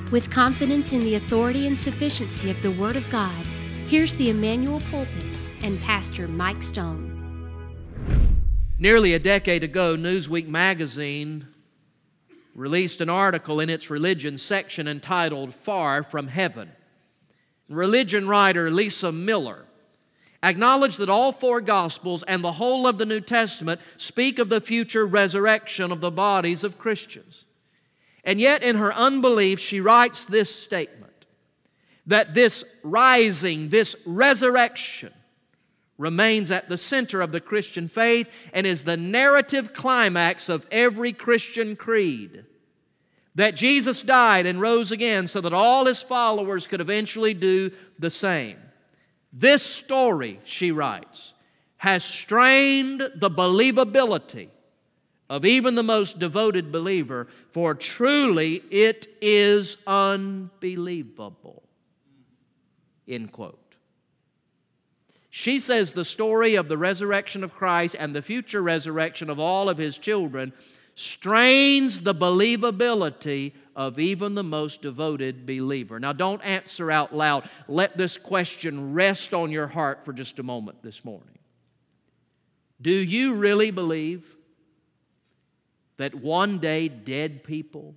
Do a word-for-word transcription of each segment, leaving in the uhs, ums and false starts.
With confidence in the authority and sufficiency of the Word of God, here's the Emmanuel Pulpit and Pastor Mike Stone. Nearly a decade ago, Newsweek magazine released an article in its religion section entitled Far from Heaven. Religion writer Lisa Miller acknowledged that all four Gospels and the whole of the New Testament speak of the future resurrection of the bodies of Christians. And yet, in her unbelief, she writes this statement, that this rising, this resurrection, remains at the center of the Christian faith and is the narrative climax of every Christian creed. That Jesus died and rose again so that all His followers could eventually do the same. This story, she writes, has strained the believability of even the most devoted believer, for truly it is unbelievable. End quote. She says the story of the resurrection of Christ and the future resurrection of all of His children strains the believability of even the most devoted believer. Now, don't answer out loud. Let this question rest on your heart for just a moment this morning. Do you really believe that one day dead people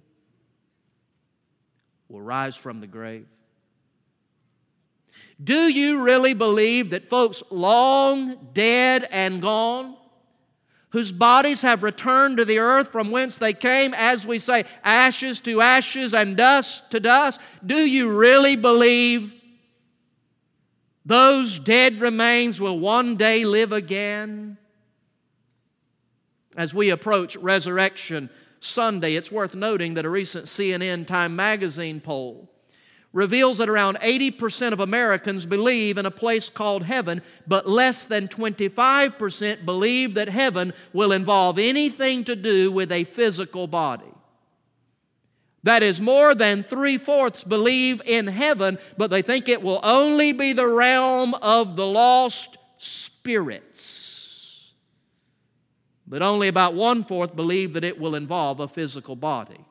will rise from the grave? Do you really believe that folks long dead and gone, whose bodies have returned to the earth from whence they came, as we say, ashes to ashes and dust to dust, do you really believe those dead remains will one day live again? As we approach Resurrection Sunday, it's worth noting that a recent C N N Time magazine poll reveals that around eighty percent of Americans believe in a place called heaven, but less than twenty-five percent believe that heaven will involve anything to do with a physical body. That is, more than three-fourths believe in heaven, but they think it will only be the realm of the lost spirits. But only about one-fourth believe that it will involve a physical body.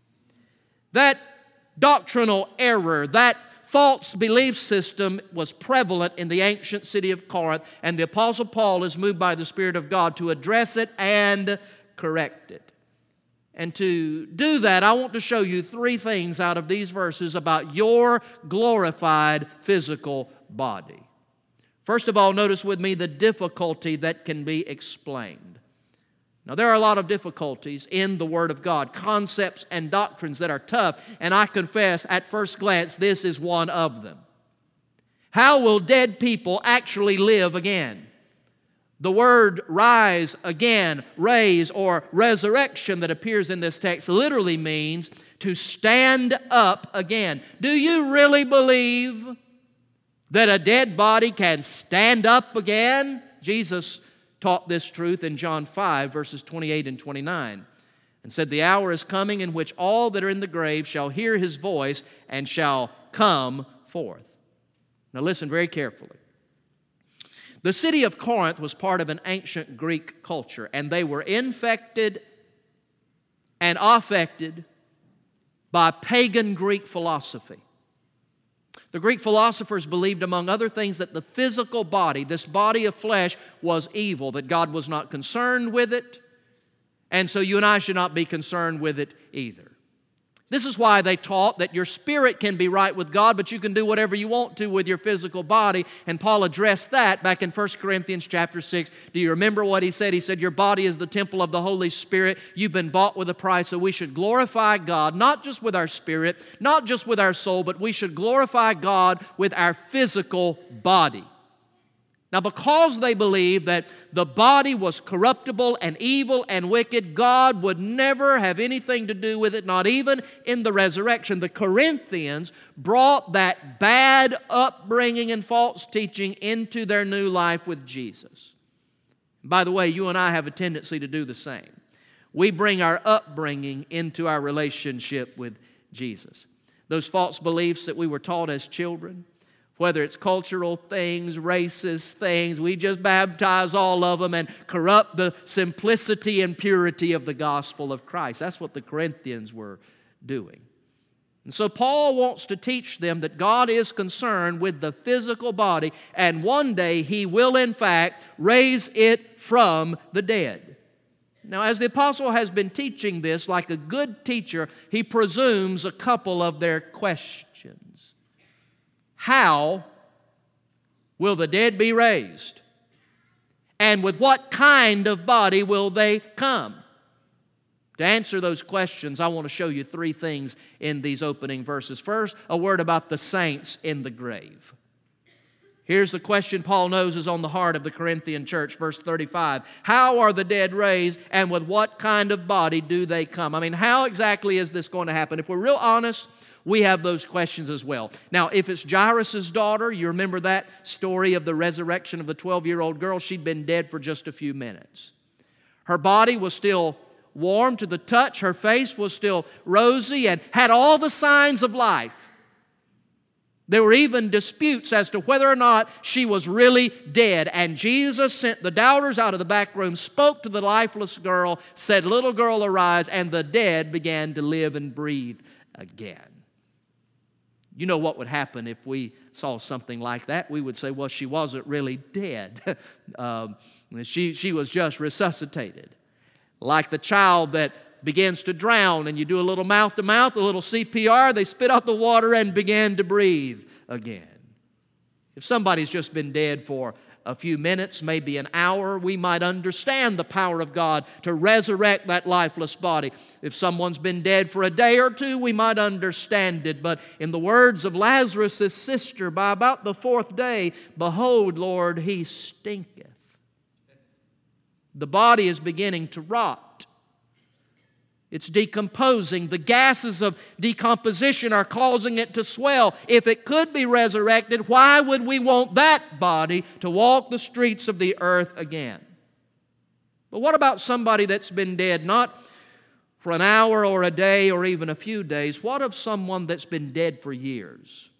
That doctrinal error, that false belief system was prevalent in the ancient city of Corinth, and the Apostle Paul is moved by the Spirit of God to address it and correct it. And to do that, I want to show you three things out of these verses about your glorified physical body. First of all, notice with me the difficulty that can be explained. Now, there are a lot of difficulties in the Word of God, concepts and doctrines that are tough, and I confess at first glance this is one of them. How will dead people actually live again? The word rise again, raise, or resurrection that appears in this text literally means to stand up again. Do you really believe that a dead body can stand up again? Jesus taught this truth in John five, verses twenty-eight and twenty-nine, and said, "The hour is coming in which all that are in the grave shall hear His voice and shall come forth." Now listen very carefully. The city of Corinth was part of an ancient Greek culture, and they were infected and affected by pagan Greek philosophy. The Greek philosophers believed, among other things, that the physical body, this body of flesh, was evil, that God was not concerned with it, and so you and I should not be concerned with it either. This is why they taught that your spirit can be right with God, but you can do whatever you want to with your physical body, and Paul addressed that back in First Corinthians chapter six. Do you remember what he said? He said, your body is the temple of the Holy Spirit. You've been bought with a price, so we should glorify God, not just with our spirit, not just with our soul, but we should glorify God with our physical body. Now, because they believed that the body was corruptible and evil and wicked, God would never have anything to do with it, not even in the resurrection. The Corinthians brought that bad upbringing and false teaching into their new life with Jesus. By the way, you and I have a tendency to do the same. We bring our upbringing into our relationship with Jesus. Those false beliefs that we were taught as children, whether it's cultural things, racist things, we just baptize all of them and corrupt the simplicity and purity of the gospel of Christ. That's what the Corinthians were doing. And so Paul wants to teach them that God is concerned with the physical body, and one day He will in fact raise it from the dead. Now, as the apostle has been teaching this, like a good teacher, he presumes a couple of their questions. How will the dead be raised? And with what kind of body will they come? To answer those questions, I want to show you three things in these opening verses. First, a word about the saints in the grave. Here's the question Paul knows is on the heart of the Corinthian church, verse thirty-five. How are the dead raised, and with what kind of body do they come? I mean, how exactly is this going to happen? If we're real honest, we have those questions as well. Now, if it's Jairus' daughter, you remember that story of the resurrection of the twelve-year-old girl? She'd been dead for just a few minutes. Her body was still warm to the touch. Her face was still rosy and had all the signs of life. There were even disputes as to whether or not she was really dead. And Jesus sent the doubters out of the back room, spoke to the lifeless girl, said, "Little girl, arise," and the dead began to live and breathe again. You know what would happen if we saw something like that? We would say, well, she wasn't really dead. um, she, she was just resuscitated. Like the child that begins to drown and you do a little mouth-to-mouth, a little C P R, they spit out the water and begin to breathe again. If somebody's just been dead for a few minutes, maybe an hour, we might understand the power of God to resurrect that lifeless body. If someone's been dead for a day or two, we might understand it. But in the words of Lazarus' sister, by about the fourth day, "Behold, Lord, he stinketh." The body is beginning to rot. It's decomposing. The gases of decomposition are causing it to swell. If it could be resurrected, why would we want that body to walk the streets of the earth again? But what about somebody that's been dead not for an hour or a day or even a few days? What of someone that's been dead for years,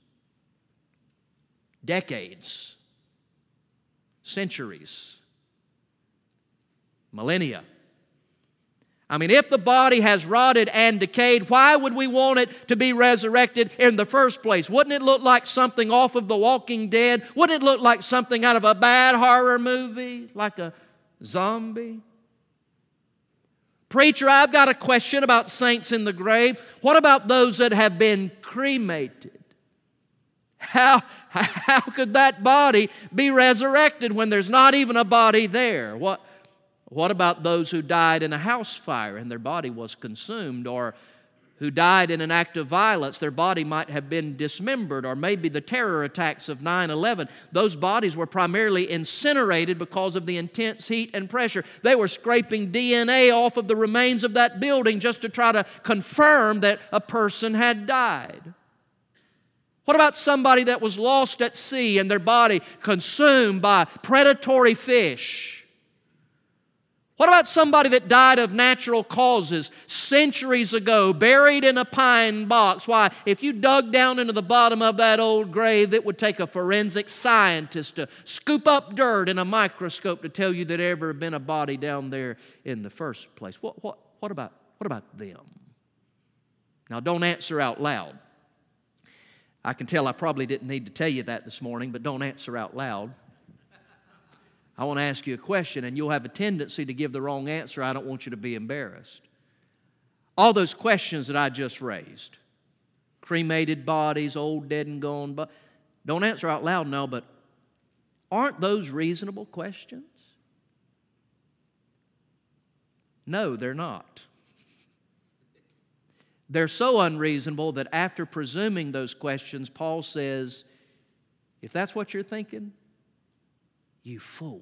decades, centuries, millennia? I mean, if the body has rotted and decayed, why would we want it to be resurrected in the first place? Wouldn't it look like something off of The Walking Dead? Wouldn't it look like something out of a bad horror movie, like a zombie? Preacher, I've got a question about saints in the grave. What about those that have been cremated? How, how could that body be resurrected when there's not even a body there? What? What about those who died in a house fire and their body was consumed, or who died in an act of violence? Their body might have been dismembered, or maybe the terror attacks of nine eleven. Those bodies were primarily incinerated because of the intense heat and pressure. They were scraping D N A off of the remains of that building just to try to confirm that a person had died. What about somebody that was lost at sea and their body consumed by predatory fish? What about somebody that died of natural causes centuries ago, buried in a pine box? Why, if you dug down into the bottom of that old grave, it would take a forensic scientist to scoop up dirt in a microscope to tell you that there ever been a body down there in the first place. What, what, what about, what about them? Now, don't answer out loud. I can tell I probably didn't need to tell you that this morning, but don't answer out loud. I want to ask you a question, and you'll have a tendency to give the wrong answer. I don't want you to be embarrassed. All those questions that I just raised, cremated bodies, old, dead, and gone, but don't answer out loud now, but aren't those reasonable questions? No, they're not. They're so unreasonable that after presuming those questions, Paul says, if that's what you're thinking, you fool.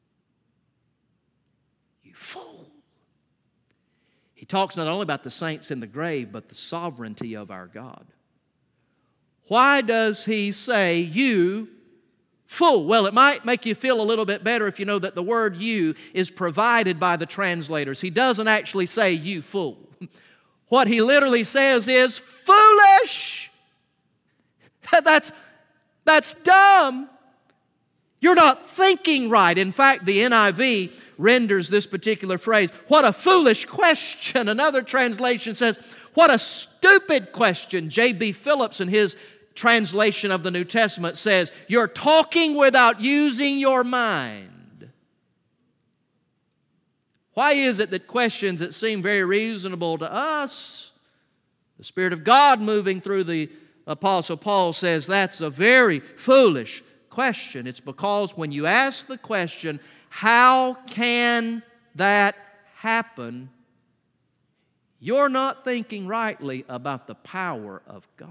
You fool. He talks not only about the saints in the grave, but the sovereignty of our God. Why does he say, you fool? Well, it might make you feel a little bit better if you know that the word you is provided by the translators. He doesn't actually say, you fool. What he literally says is, foolish. That's, that's dumb. You're not thinking right. In fact, the N I V renders this particular phrase, what a foolish question. Another translation says, What a stupid question. J B Phillips in his translation of the New Testament says, you're talking without using your mind. Why is it that questions that seem very reasonable to us, the Spirit of God moving through the Apostle Paul says that's a very foolish question? It's because when you ask the question, how can that happen? You're not thinking rightly about the power of God.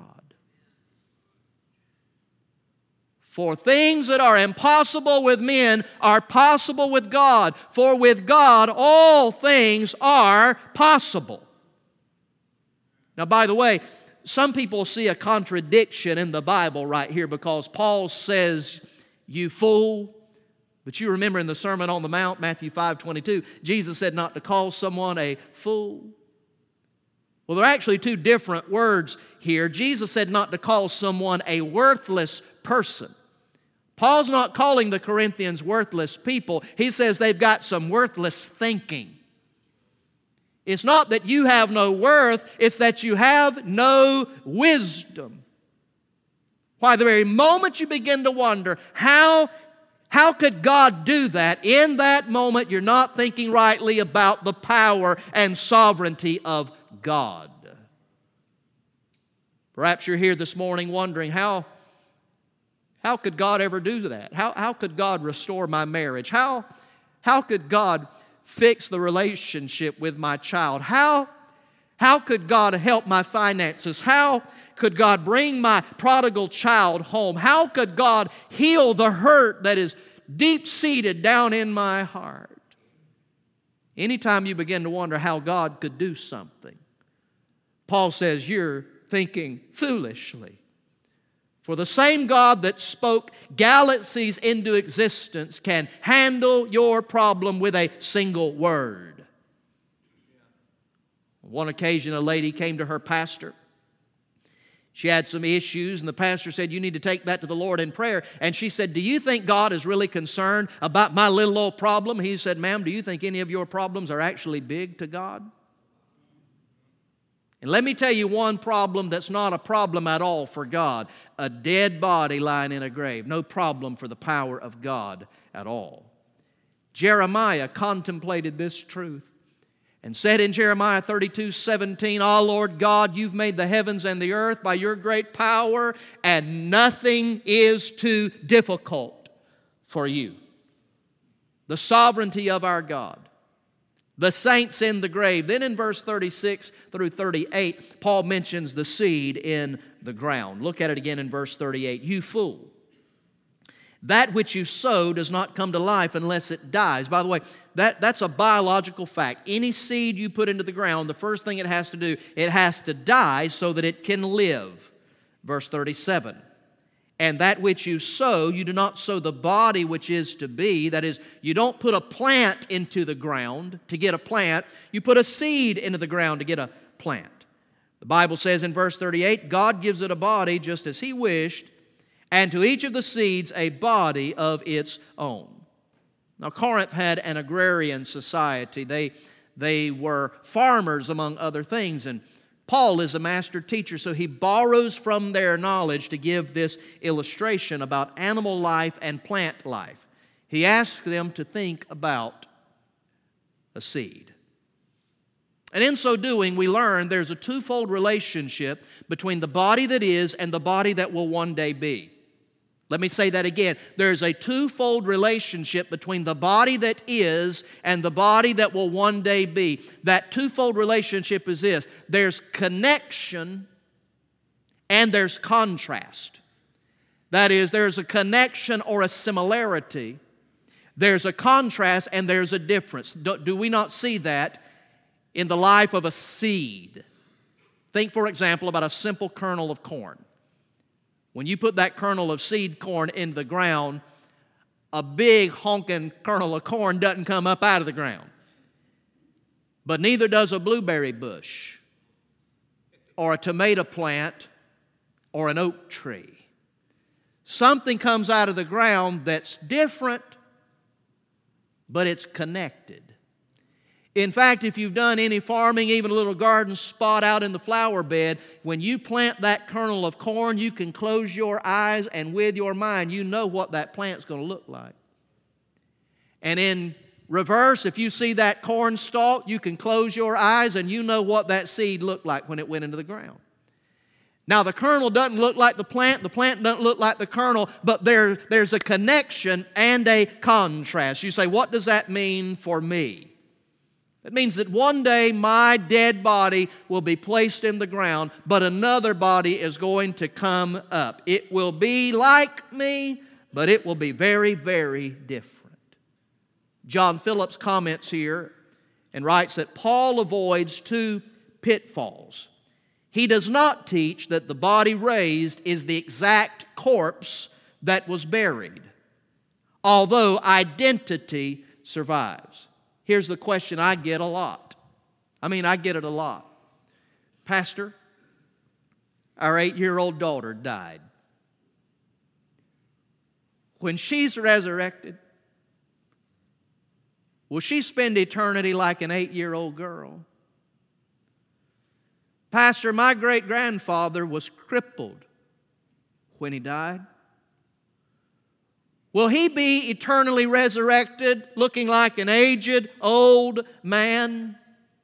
For things that are impossible with men are possible with God. For with God all things are possible. Now, by the way, some people see a contradiction in the Bible right here because Paul says, you fool. But you remember in the Sermon on the Mount, Matthew five twenty-two, Jesus said not to call someone a fool. Well, there are actually two different words here. Jesus said not to call someone a worthless person. Paul's not calling the Corinthians worthless people. He says they've got some worthless thinking. It's not that you have no worth, it's that you have no wisdom. Why, the very moment you begin to wonder, how, how could God do that? In that moment, you're not thinking rightly about the power and sovereignty of God. Perhaps you're here this morning wondering, how, how could God ever do that? How, how could God restore my marriage? How, how could God fix the relationship with my child? How, how could God help my finances? How could God bring my prodigal child home? How could God heal the hurt that is deep-seated down in my heart? Anytime you begin to wonder how God could do something, Paul says you're thinking foolishly. For the same God that spoke galaxies into existence can handle your problem with a single word. On one occasion, a lady came to her pastor. She had some issues, and the pastor said, you need to take that to the Lord in prayer. And she said, do you think God is really concerned about my little old problem? He said, ma'am, do you think any of your problems are actually big to God? And let me tell you one problem that's not a problem at all for God. A dead body lying in a grave. No problem for the power of God at all. Jeremiah contemplated this truth and said in Jeremiah thirty-two seventeen, Ah, Lord God, you've made the heavens and the earth by your great power, and nothing is too difficult for you. The sovereignty of our God. The saints in the grave. Then in verse thirty-six through thirty-eight, Paul mentions the seed in the ground. Look at it again in verse thirty-eight. You fool. That which you sow does not come to life unless it dies. By the way, that, that's a biological fact. Any seed you put into the ground, the first thing it has to do, it has to die so that it can live. Verse thirty-seven. And that which you sow, you do not sow the body which is to be. That is, you don't put a plant into the ground to get a plant. You put a seed into the ground to get a plant. The Bible says in verse thirty-eight, God gives it a body just as He wished, and to each of the seeds a body of its own. Now, Corinth had an agrarian society. They, they were farmers, among other things, and Paul is a master teacher, so he borrows from their knowledge to give this illustration about animal life and plant life. He asks them to think about a seed. And in so doing, we learn there's a twofold relationship between the body that is and the body that will one day be. Let me say that again. There's a twofold relationship between the body that is and the body that will one day be. That twofold relationship is this. There's connection and there's contrast. That is, there's a connection or a similarity. There's a contrast and there's a difference. Do, do we not see that in the life of a seed? Think, for example, about a simple kernel of corn. When you put that kernel of seed corn in the ground, a big honking kernel of corn doesn't come up out of the ground. But neither does a blueberry bush or a tomato plant or an oak tree. Something comes out of the ground that's different, but it's connected. In fact, if you've done any farming, even a little garden spot out in the flower bed, when you plant that kernel of corn, you can close your eyes and with your mind, you know what that plant's going to look like. And in reverse, if you see that corn stalk, you can close your eyes and you know what that seed looked like when it went into the ground. Now, the kernel doesn't look like the plant, the plant doesn't look like the kernel, but there, there's a connection and a contrast. You say, what does that mean for me? It means that one day my dead body will be placed in the ground, but another body is going to come up. It will be like me, but it will be very, very different. John Phillips comments here and writes that Paul avoids two pitfalls. He does not teach that the body raised is the exact corpse that was buried, although identity survives. Here's the question I get a lot. I mean, I get it a lot. Pastor, our eight-year-old daughter died. When she's resurrected, will she spend eternity like an eight-year-old girl? Pastor, my great-grandfather was crippled when he died. Will he be eternally resurrected looking like an aged, old man?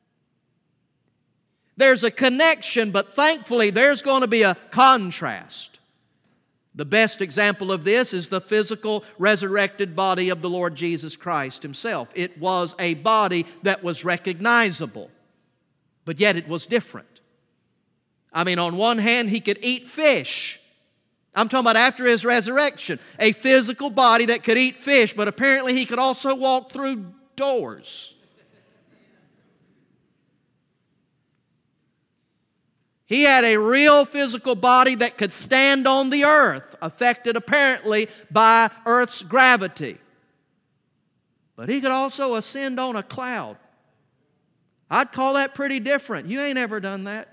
There's a connection, but thankfully there's going to be a contrast. The best example of this is the physical resurrected body of the Lord Jesus Christ Himself. It was a body that was recognizable, but yet it was different. I mean, on one hand, He could eat fish. I'm talking about after His resurrection. A physical body that could eat fish, but apparently He could also walk through doors. He had a real physical body that could stand on the earth, affected apparently by earth's gravity. But He could also ascend on a cloud. I'd call that pretty different. You ain't ever done that.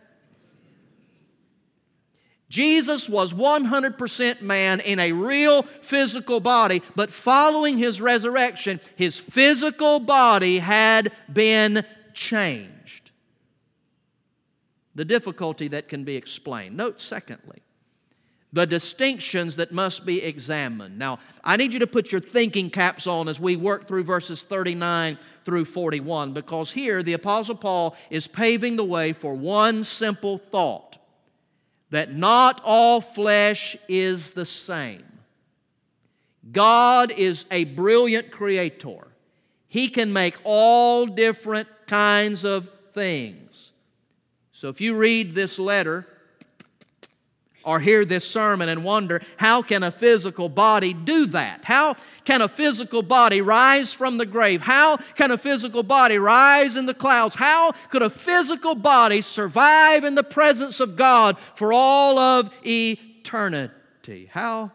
Jesus was one hundred percent man in a real physical body, but following His resurrection, His physical body had been changed. The difficulty that can be explained. Note, secondly, the distinctions that must be examined. Now, I need you to put your thinking caps on as we work through verses thirty-nine through forty-one, because here the Apostle Paul is paving the way for one simple thought: that not all flesh is the same. God is a brilliant creator. He can make all different kinds of things. So if you read this letter or hear this sermon and wonder, how can a physical body do that? How can a physical body rise from the grave? How can a physical body rise in the clouds? How could a physical body survive in the presence of God for all of eternity? How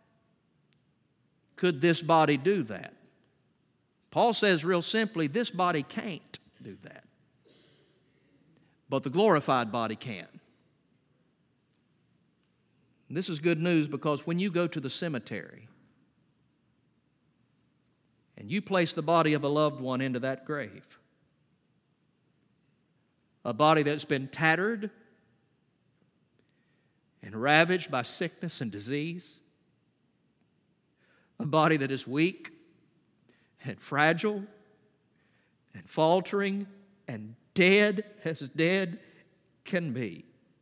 could this body do that? Paul says real simply, this body can't do that. But the glorified body can. This is good news, because when you go to the cemetery and you place the body of a loved one into that grave, a body that's been tattered and ravaged by sickness and disease, a body that is weak and fragile and faltering and dead as dead can be.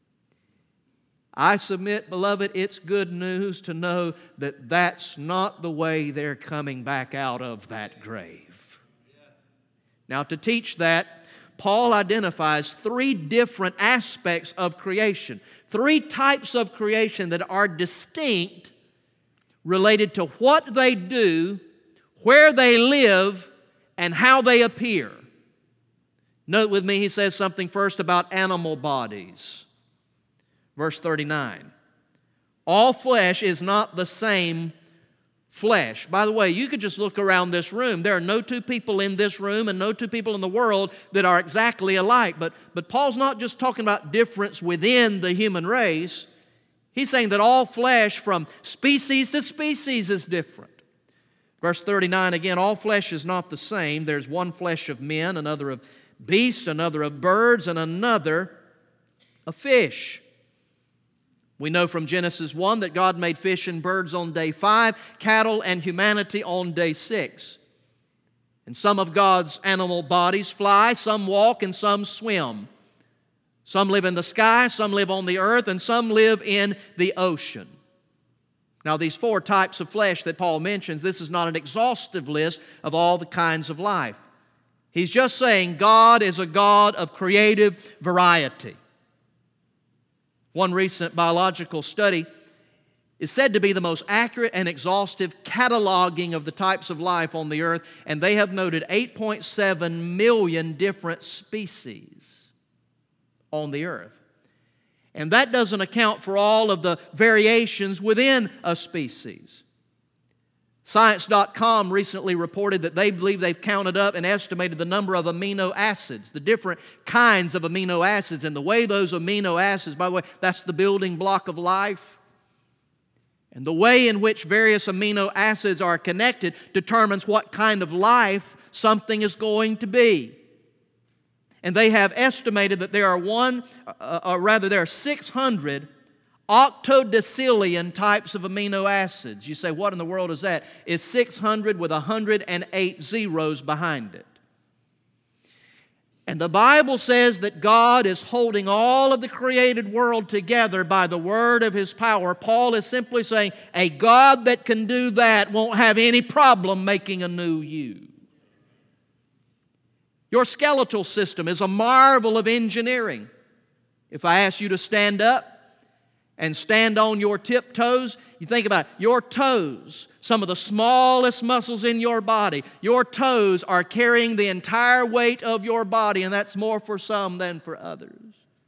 I submit, beloved, it's good news to know that that's not the way they're coming back out of that grave. Now, to teach that, Paul identifies three different aspects of creation, three types of creation that are distinct, related to what they do, where they live, and how they appear. Note with me, he says something first about animal bodies. Verse thirty-nine, all flesh is not the same flesh. By the way, you could just look around this room. There are no two people in this room and no two people in the world that are exactly alike. But, but Paul's not just talking about difference within the human race. He's saying that all flesh from species to species is different. Verse thirty-nine, again, all flesh is not the same. There's one flesh of men, another of beasts, another of birds, and another of fish. We know from Genesis one that God made fish and birds on day five, cattle and humanity on day six. And some of God's animal bodies fly, some walk, and some swim. Some live in the sky, some live on the earth, and some live in the ocean. Now, these four types of flesh that Paul mentions, this is not an exhaustive list of all the kinds of life. He's just saying God is a God of creative variety. One recent biological study is said to be the most accurate and exhaustive cataloging of the types of life on the earth, and they have noted eight point seven million different species on the earth. And that doesn't account for all of the variations within a species. Science dot com recently reported that they believe they've counted up and estimated the number of amino acids, the different kinds of amino acids, and the way those amino acids, by the way, that's the building block of life. And the way in which various amino acids are connected determines what kind of life something is going to be. And they have estimated that there are one, uh, or rather there are six hundred octodecillion types of amino acids. You say, what in the world is that? It's six hundred with one hundred eight zeros behind it. And the Bible says that God is holding all of the created world together by the word of His power. Paul is simply saying, a God that can do that won't have any problem making a new you. Your skeletal system is a marvel of engineering. If I ask you to stand up and stand on your tiptoes, you think about it, your toes, some of the smallest muscles in your body, your toes are carrying the entire weight of your body, and that's more for some than for others.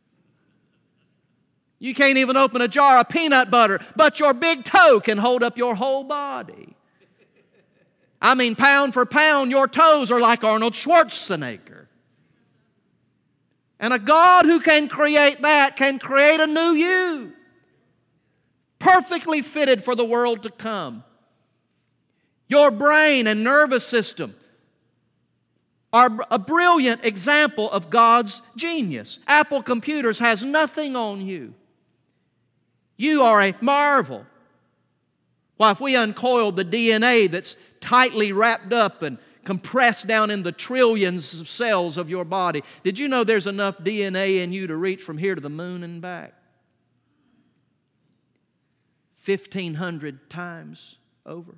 You can't even open a jar of peanut butter, but your big toe can hold up your whole body. I mean, pound for pound, your toes are like Arnold Schwarzenegger. And a God who can create that can create a new you, perfectly fitted for the world to come. Your brain and nervous system are a brilliant example of God's genius. Apple Computers has nothing on you. You are a marvel. Why, if we uncoiled the D N A that's tightly wrapped up and compressed down in the trillions of cells of your body, did you know there's enough D N A in you to reach from here to the moon and back? fifteen hundred times over.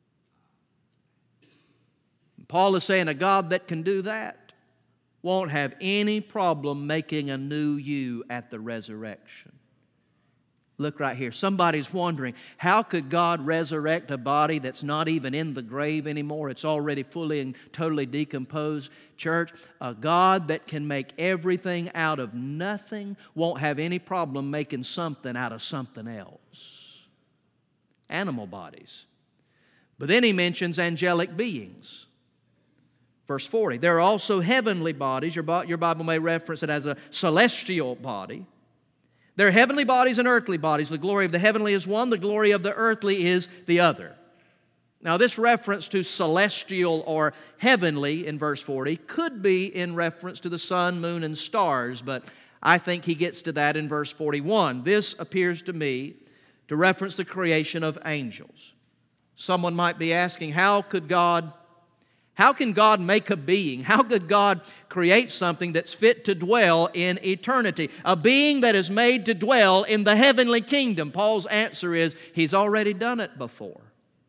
Paul is saying a God that can do that won't have any problem making a new you at the resurrection. Look right here. Somebody's wondering, how could God resurrect a body that's not even in the grave anymore? It's already fully and totally decomposed. Church, a God that can make everything out of nothing won't have any problem making something out of something else. Animal bodies. But then he mentions angelic beings. Verse forty, there are also heavenly bodies. Your Bible may reference it as a celestial body. There are heavenly bodies and earthly bodies. The glory of the heavenly is one, the glory of the earthly is the other. Now, this reference to celestial or heavenly in verse forty could be in reference to the sun, moon, and stars, but I think he gets to that in verse forty-one. This appears to me to reference the creation of angels. Someone might be asking, how could God How can God make a being? How could God create something that's fit to dwell in eternity? A being that is made to dwell in the heavenly kingdom. Paul's answer is, He's already done it before.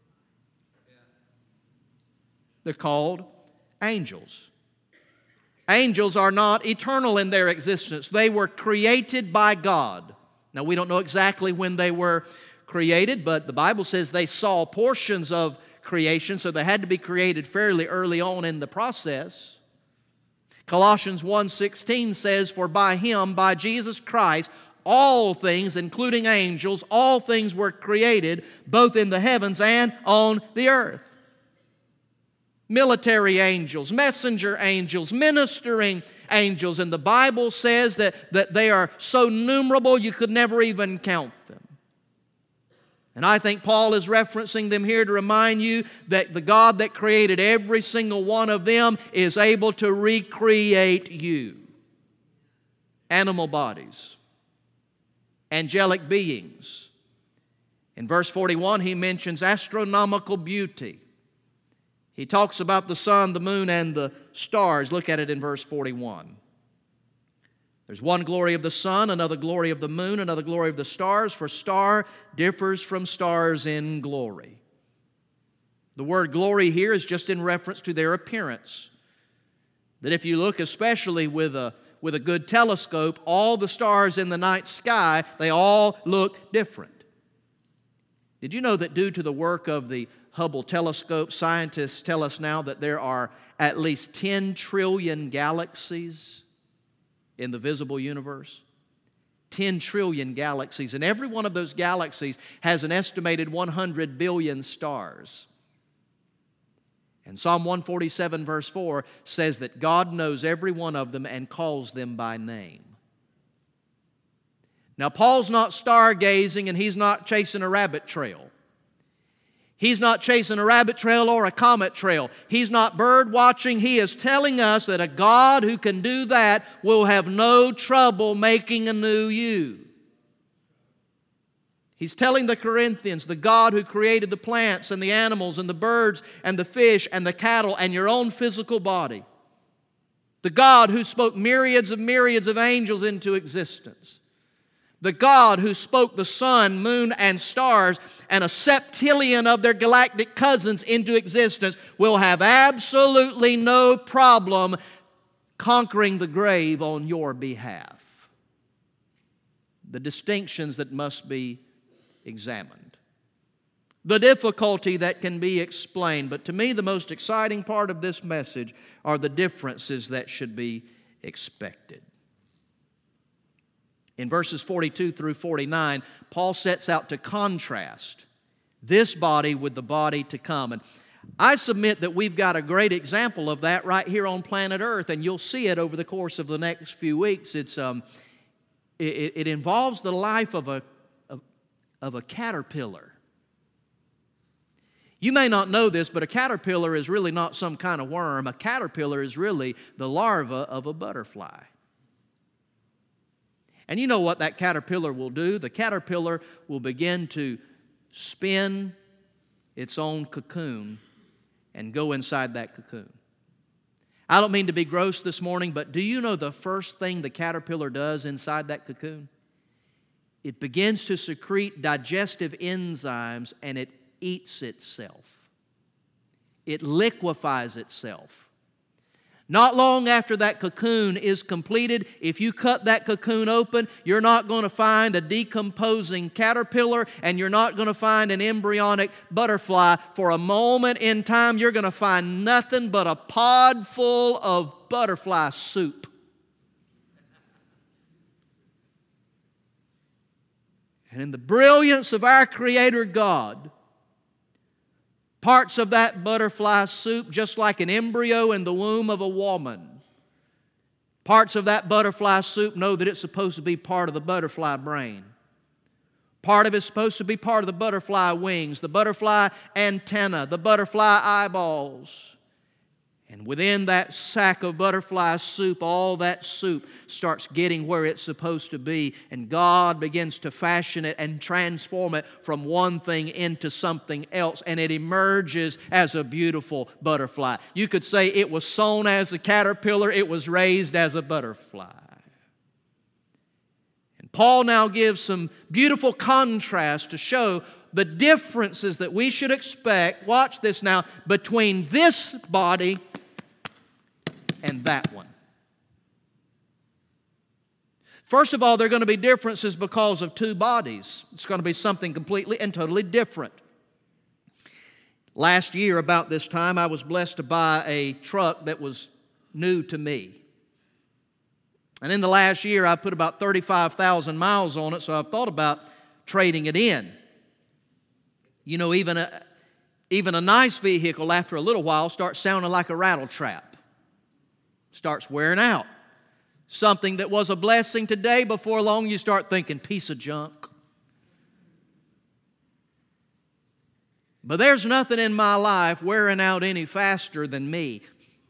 They're called angels. Angels are not eternal in their existence. They were created by God. Now, we don't know exactly when they were created, but the Bible says they saw portions of creation, so they had to be created fairly early on in the process. Colossians one sixteen says, for by Him, by Jesus Christ, all things, including angels, all things were created, both in the heavens and on the earth. Military angels, messenger angels, ministering angels, and the Bible says that, that they are so numerable you could never even count them. And I think Paul is referencing them here to remind you that the God that created every single one of them is able to recreate you. Animal bodies, angelic beings. In verse forty-one, he mentions astronomical beauty. He talks about the sun, the moon, and the stars. Look at it in verse forty-one. There's one glory of the sun, another glory of the moon, another glory of the stars, for star differs from stars in glory. The word glory here is just in reference to their appearance. That if you look especially with a, with a good telescope, all the stars in the night sky, they all look different. Did you know that due to the work of the Hubble telescope, scientists tell us now that there are at least ten trillion galaxies in the visible universe? ten trillion galaxies. And every one of those galaxies has an estimated one hundred billion stars. And Psalm one forty-seven verse four says that God knows every one of them and calls them by name. Now, Paul's not stargazing and he's not chasing a rabbit trail. He's not chasing a rabbit trail or a comet trail. He's not bird watching. He is telling us that a God who can do that will have no trouble making a new you. He's telling the Corinthians, the God who created the plants and the animals and the birds and the fish and the cattle and your own physical body. The God who spoke myriads of myriads of angels into existence. The God who spoke the sun, moon, and stars and a septillion of their galactic cousins into existence will have absolutely no problem conquering the grave on your behalf. The distinctions that must be examined. The difficulty that can be explained. But to me, the most exciting part of this message are the differences that should be expected. In verses forty-two through forty-nine, Paul sets out to contrast this body with the body to come. And I submit that we've got a great example of that right here on planet Earth, and you'll see it over the course of the next few weeks. It's um, it, it involves the life of a of, of a caterpillar. You may not know this, but a caterpillar is really not some kind of worm. A caterpillar is really the larva of a butterfly. And you know what that caterpillar will do? The caterpillar will begin to spin its own cocoon and go inside that cocoon. I don't mean to be gross this morning, but do you know the first thing the caterpillar does inside that cocoon? It begins to secrete digestive enzymes and it eats itself. It liquefies itself. Not long after that cocoon is completed, if you cut that cocoon open, you're not going to find a decomposing caterpillar and you're not going to find an embryonic butterfly. For a moment in time, you're going to find nothing but a pod full of butterfly soup. And in the brilliance of our Creator God, parts of that butterfly soup, just like an embryo in the womb of a woman, parts of that butterfly soup know that it's supposed to be part of the butterfly brain. Part of it's supposed to be part of the butterfly wings, the butterfly antenna, the butterfly eyeballs. And within that sack of butterfly soup, all that soup starts getting where it's supposed to be. And God begins to fashion it and transform it from one thing into something else. And it emerges as a beautiful butterfly. You could say it was sown as a caterpillar, it was raised as a butterfly. And Paul now gives some beautiful contrast to show the differences that we should expect, watch this now, between this body and that one. First of all, there are going to be differences because of two bodies. It's going to be something completely and totally different. Last year, about this time, I was blessed to buy a truck that was new to me. And in the last year, I put about thirty-five thousand miles on it, so I've thought about trading it in. You know, even a, even a nice vehicle, after a little while, starts sounding like a rattle trap. Starts wearing out. Something that was a blessing today, before long you start thinking, piece of junk. But there's nothing in my life wearing out any faster than me.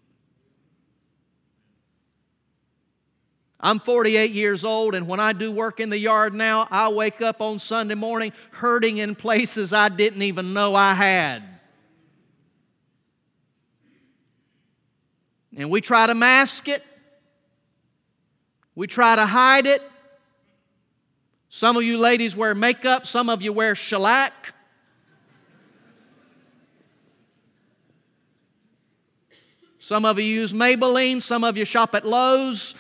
I'm forty-eight years old, and when I do work in the yard now, I wake up on Sunday morning hurting in places I didn't even know I had. And we try to mask it. We try to hide it. Some of you ladies wear makeup. Some of you wear shellac. Some of you use Maybelline. Some of you shop at Lowe's.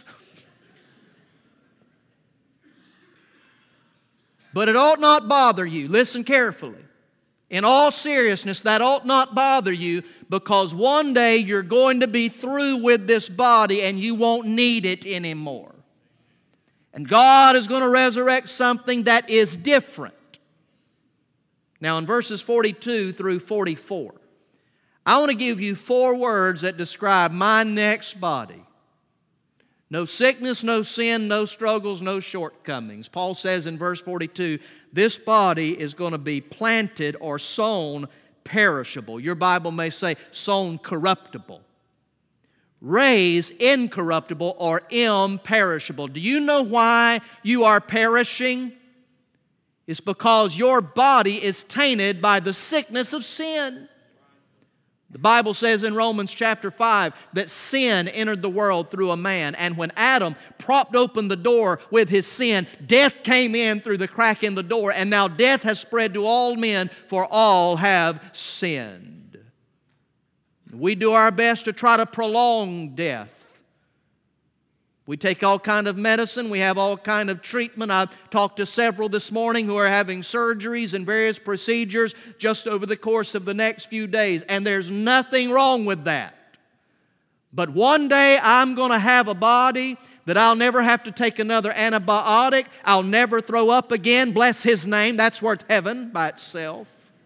But it ought not bother you. Listen carefully. In all seriousness, that ought not bother you, because one day you're going to be through with this body and you won't need it anymore. And God is going to resurrect something that is different. Now in verses forty-two through forty-four, I want to give you four words that describe my next body. No sickness, no sin, no struggles, no shortcomings. Paul says in verse forty-two, this body is going to be planted or sown perishable. Your Bible may say sown corruptible. Raised incorruptible or imperishable. Do you know why you are perishing? It's because your body is tainted by the sickness of sin. The Bible says in Romans chapter five that sin entered the world through a man. And when Adam propped open the door with his sin, death came in through the crack in the door. And now death has spread to all men, for all have sinned. We do our best to try to prolong death. We take all kind of medicine. We have all kind of treatment. I've talked to several this morning who are having surgeries and various procedures just over the course of the next few days. And there's nothing wrong with that. But one day I'm going to have a body that I'll never have to take another antibiotic. I'll never throw up again. Bless His name. That's worth heaven by itself.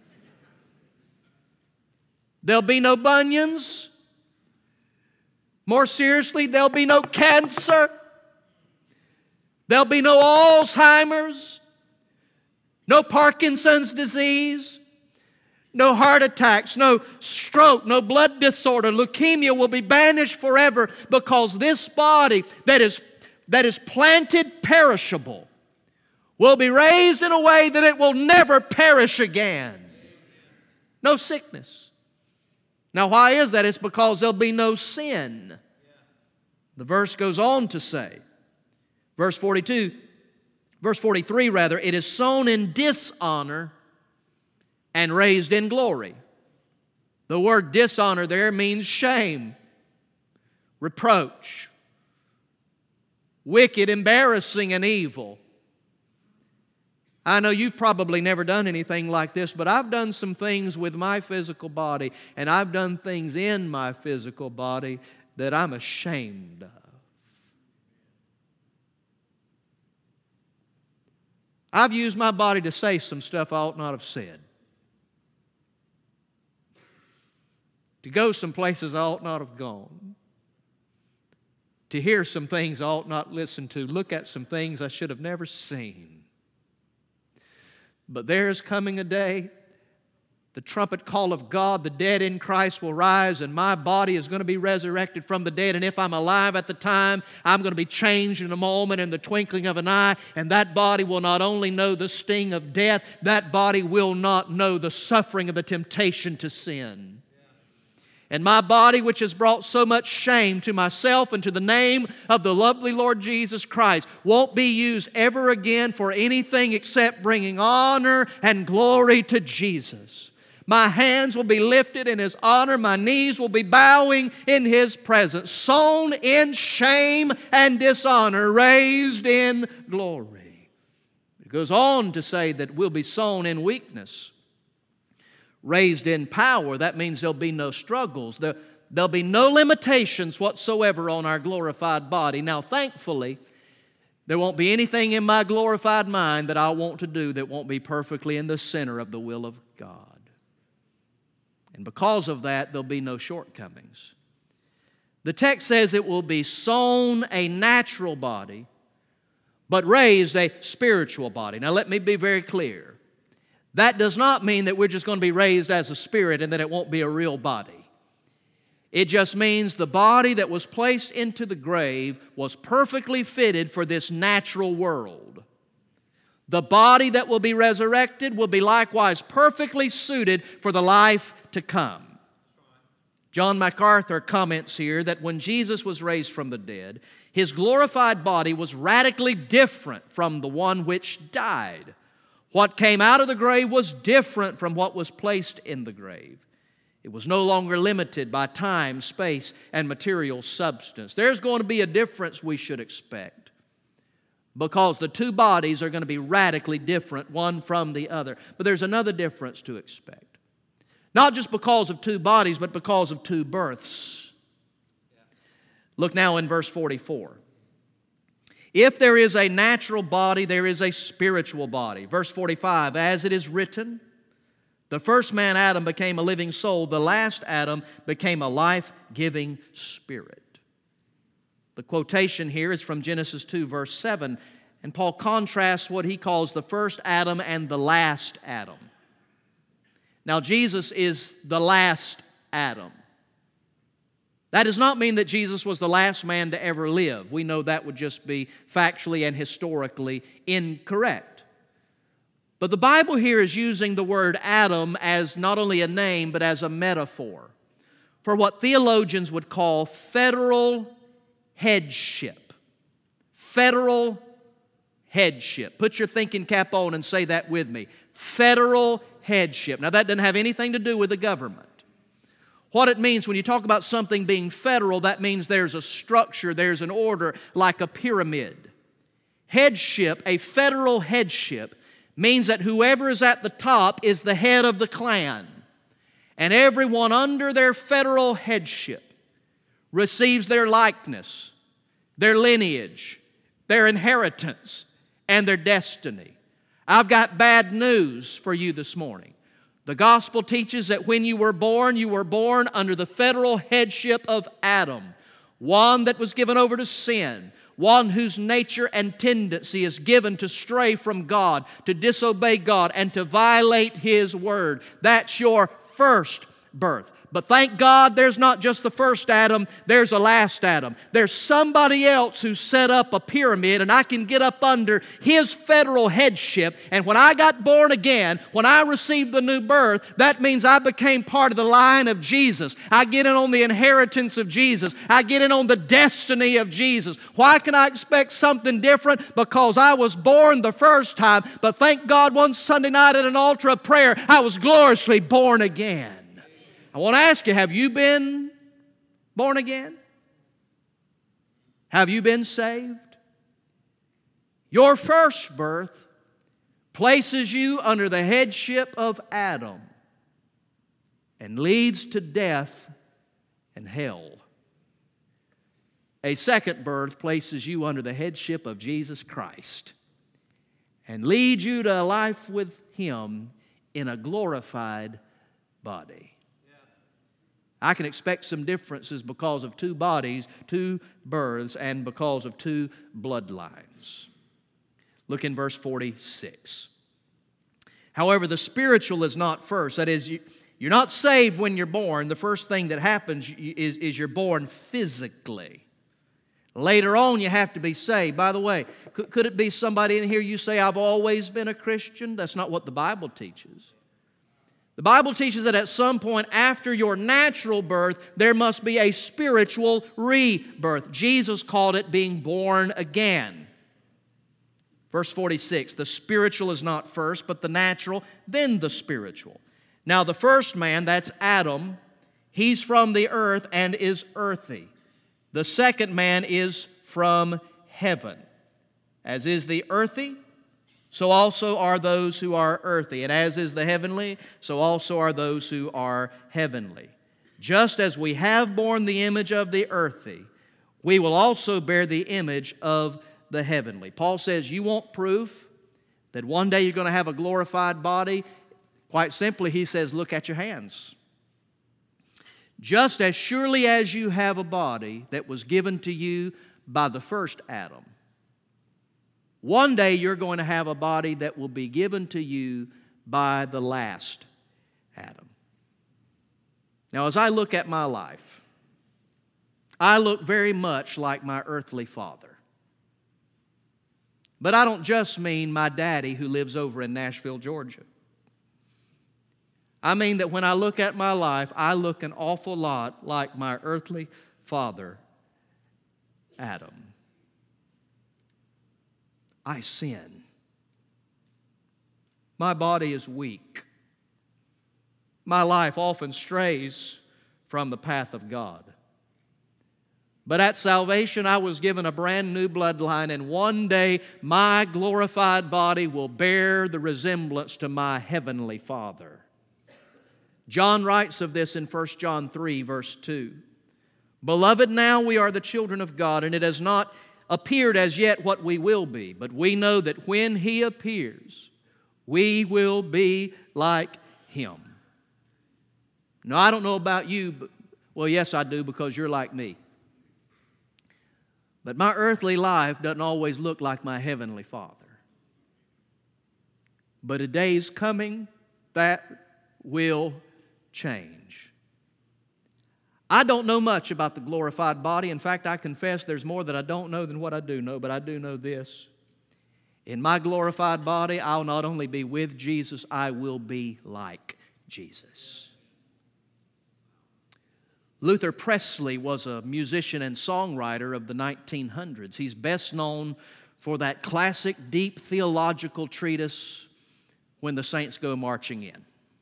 There'll be no bunions. More seriously, there'll be no cancer. There'll be no Alzheimer's, no Parkinson's disease, no heart attacks, no stroke, no blood disorder. Leukemia will be banished forever, because this body that is, that is planted perishable will be raised in a way that it will never perish again. No sickness. Now, why is that? It's because there'll be no sin. The verse goes on to say, verse forty-two, verse forty-three rather, it is sown in dishonor and raised in glory. The word dishonor there means shame, reproach, wicked, embarrassing, and evil. I know you've probably never done anything like this, but I've done some things with my physical body, and I've done things in my physical body that I'm ashamed of. I've used my body to say some stuff I ought not have said. To go some places I ought not have gone. To hear some things I ought not listen to. Look at some things I should have never seen. But there is coming a day, the trumpet call of God, the dead in Christ will rise, and my body is going to be resurrected from the dead. And if I'm alive at the time, I'm going to be changed in a moment, in the twinkling of an eye. And that body will not only know the sting of death, that body will not know the suffering of the temptation to sin. And my body, which has brought so much shame to myself and to the name of the lovely Lord Jesus Christ, won't be used ever again for anything except bringing honor and glory to Jesus. My hands will be lifted in His honor. My knees will be bowing in His presence. Sown in shame and dishonor, raised in glory. It goes on to say that we'll be sown in weakness, raised in power. That means there'll be no struggles. There, there'll be no limitations whatsoever on our glorified body. Now, thankfully, there won't be anything in my glorified mind that I want to do that won't be perfectly in the center of the will of God. And because of that, there'll be no shortcomings. The text says it will be sown a natural body, but raised a spiritual body. Now, let me be very clear. That does not mean that we're just going to be raised as a spirit and that it won't be a real body. It just means the body that was placed into the grave was perfectly fitted for this natural world. The body that will be resurrected will be likewise perfectly suited for the life to come. John MacArthur comments here that when Jesus was raised from the dead, His glorified body was radically different from the one which died. What came out of the grave was different from what was placed in the grave. It was no longer limited by time, space, and material substance. There's going to be a difference we should expect, because the two bodies are going to be radically different, one from the other. But there's another difference to expect. Not just because of two bodies, but because of two births. Look now in verse forty-four. If there is a natural body, there is a spiritual body. Verse forty-five, as it is written, the first man, Adam, became a living soul. The last Adam became a life-giving spirit. The quotation here is from Genesis two, verse seven, and Paul contrasts what he calls the first Adam and the last Adam. Now, Jesus is the last Adam. That does not mean that Jesus was the last man to ever live. We know that would just be factually and historically incorrect. But the Bible here is using the word Adam as not only a name, but as a metaphor for what theologians would call federal headship. Federal headship. Put your thinking cap on and say that with me. Federal headship. Now, that doesn't have anything to do with the government. What it means when you talk about something being federal, that means there's a structure, there's an order, like a pyramid. Headship, a federal headship, means that whoever is at the top is the head of the clan. And everyone under their federal headship receives their likeness, their lineage, their inheritance, and their destiny. I've got bad news for you this morning. The gospel teaches that when you were born, you were born under the federal headship of Adam, one that was given over to sin, one whose nature and tendency is given to stray from God, to disobey God, and to violate His word. That's your first birth. But thank God there's not just the first Adam, there's a last Adam. There's somebody else who set up a pyramid, and I can get up under his federal headship. And when I got born again, when I received the new birth, that means I became part of the line of Jesus. I get in on the inheritance of Jesus. I get in on the destiny of Jesus. Why can I expect something different? Because I was born the first time, but thank God one Sunday night at an altar of prayer, I was gloriously born again. I want to ask you, have you been born again? Have you been saved? Your first birth places you under the headship of Adam and leads to death and hell. A second birth places you under the headship of Jesus Christ and leads you to a life with Him in a glorified body. I can expect some differences because of two bodies, two births, and because of two bloodlines. Look in verse forty-six. However, the spiritual is not first. That is, you, you're not saved when you're born. The first thing that happens is, is you're born physically. Later on, you have to be saved. By the way, could, could it be somebody in here you say, I've always been a Christian? That's not what the Bible teaches. The Bible teaches that at some point after your natural birth, there must be a spiritual rebirth. Jesus called it being born again. Verse forty-six, the spiritual is not first, but the natural, then the spiritual. Now the first man, that's Adam, he's from the earth and is earthy. The second man is from heaven. As is the earthy, so also are those who are earthy. And as is the heavenly, so also are those who are heavenly. Just as we have borne the image of the earthy, we will also bear the image of the heavenly. Paul says, you want proof that one day you're going to have a glorified body? Quite simply, he says, look at your hands. Just as surely as you have a body that was given to you by the first Adam, one day you're going to have a body that will be given to you by the last Adam. Now, as I look at my life, I look very much like my earthly father. But I don't just mean my daddy who lives over in Nashville, Georgia. I mean that when I look at my life, I look an awful lot like my earthly father, Adam. I sin. My body is weak. My life often strays from the path of God. But at salvation, I was given a brand new bloodline, and one day my glorified body will bear the resemblance to my heavenly Father. John writes of this in First John three, verse two. Beloved, now we are the children of God, and it has not appeared as yet what we will be, but we know that when He appears, we will be like Him. Now, I don't know about you, but, well, yes, I do, because you're like me. But my earthly life doesn't always look like my heavenly Father. But a day's coming that will change. I don't know much about the glorified body. In fact, I confess there's more that I don't know than what I do know, but I do know this. In my glorified body, I'll not only be with Jesus, I will be like Jesus. Luther Presley was a musician and songwriter of the nineteen hundreds. He's best known for that classic deep theological treatise, When the Saints Go Marching In.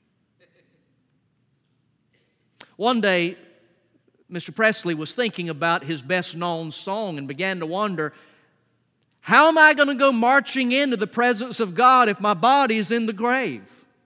One day, Mister Presley was thinking about his best known song and began to wonder, how am I going to go marching into the presence of God if my body's in the grave?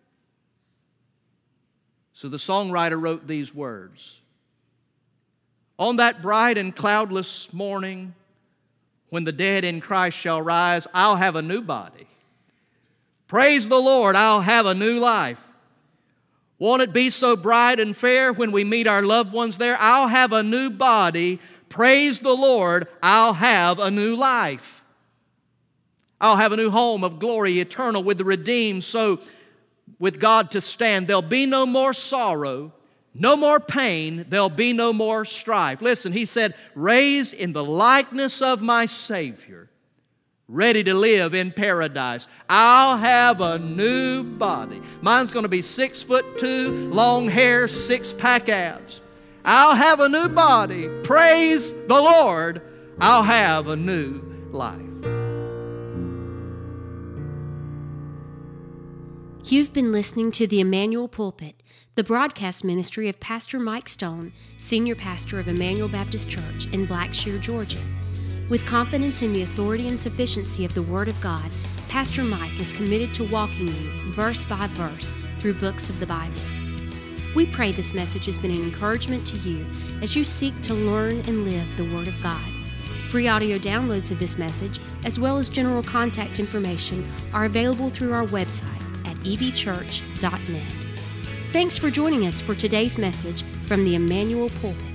So the songwriter wrote these words. On that bright and cloudless morning, when the dead in Christ shall rise, I'll have a new body. Praise the Lord, I'll have a new life. Won't it be so bright and fair when we meet our loved ones there? I'll have a new body. Praise the Lord, I'll have a new life. I'll have a new home of glory eternal with the redeemed, so with God to stand. There'll be no more sorrow, no more pain, there'll be no more strife. Listen, he said, raised in the likeness of my Savior, ready to live in paradise. I'll have a new body. Mine's going to be six foot two, long hair, six-pack abs. I'll have a new body. Praise the Lord. I'll have a new life. You've been listening to the Emmanuel Pulpit, the broadcast ministry of Pastor Mike Stone, Senior Pastor of Emmanuel Baptist Church in Blackshear, Georgia. With confidence in the authority and sufficiency of the Word of God, Pastor Mike is committed to walking you verse by verse through books of the Bible. We pray this message has been an encouragement to you as you seek to learn and live the Word of God. Free audio downloads of this message, as well as general contact information, are available through our website at e b church dot net. Thanks for joining us for today's message from the Emmanuel Pulpit.